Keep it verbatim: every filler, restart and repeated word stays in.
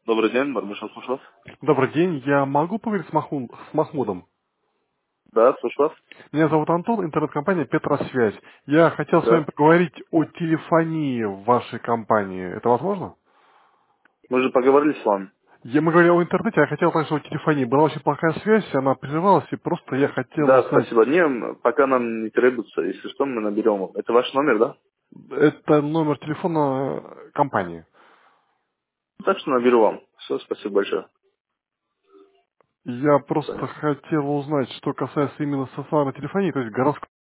Добрый день, Бармышев, слушаю вас. Добрый день, я могу поговорить с, Махму- с Махмудом? Да, слушаю вас. Меня зовут Антон, интернет-компания Петросвязь. Я хотел с вами Да. поговорить о телефонии в вашей компании. Это возможно? Мы же поговорили с вами. Я, мы говорили о интернете, я хотел также о телефонии. Была очень плохая связь, она прерывалась, и просто я хотел Да, узнать. спасибо. Не, пока нам не требуется. Если что, мы наберем. Это ваш номер, да? Это номер телефона компании. Так что наберу вам. Все, спасибо большое. Я До просто свидания. хотел узнать, что касается именно социальной телефонии, то есть городской